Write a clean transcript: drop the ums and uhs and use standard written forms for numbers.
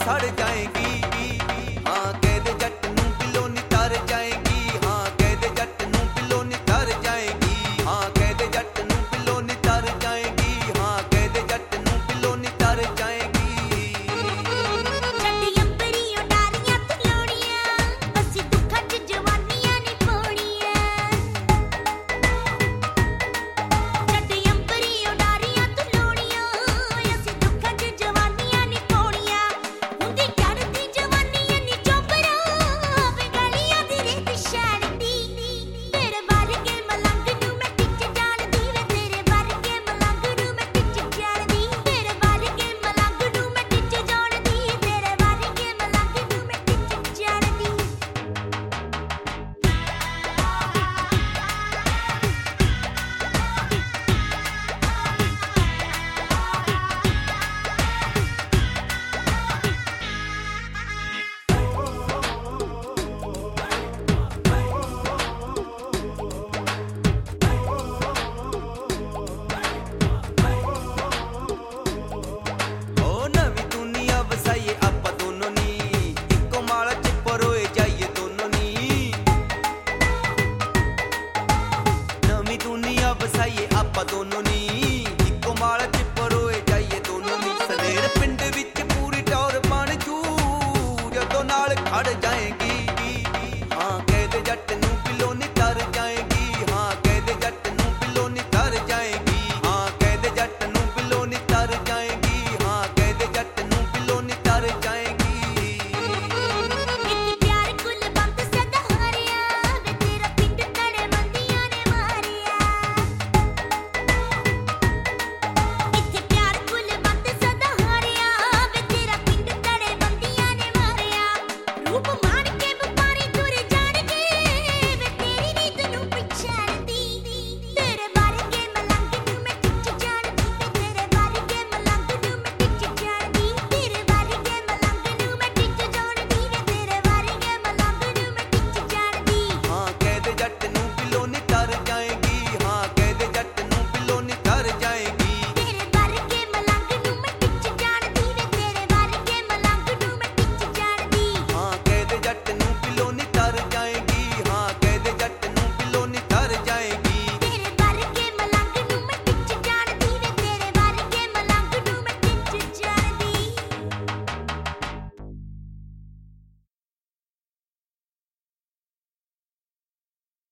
ਖੜ ਜਾਏਗੀ। ਹਾਂ ਕਹਿੰਦੇ ਜੱਟ ਨੂੰ ਬਿੱਲੋ ਨੀ ਤਰ ਜਾਏਗੀ। ਹਾਂ ਕਹਿੰਦੇ ਜੱਟ ਨੂੰ ਬਿੱਲੋ ਨੀ ਤਰ ਜਾਏਗੀ। ਹਾਂ ਕਹਿੰਦੇ ਜੱਟ ਨੂੰ ਬਿੱਲੋ ਨੀ ਤਰ ਜਾਏਗੀ। ਹਾਂ ਕਹਿੰਦੇ ਜੱਟ ਨੂੰ ਬਿੱਲੋ ਨੀ ਤਰ ਜਾਏਗੀ। ਵਸਾਈਏ ਆਪਾਂ ਦੋਨੋਂ ਨੀ ਇੱਕੋ ਮਾਲ ਚ ਪਰੋਏ ਜਾਈਏ ਦੋਨੋਂ ਨੀ। ਸਵੇਰ ਪਿੰਡ ਵਿੱਚ ਪੂਰੀ ਟੌਰ ਬਣ ਜੂ ਜਦੋਂ ਨਾਲ ਖੜ ਜਾਏਗੀ।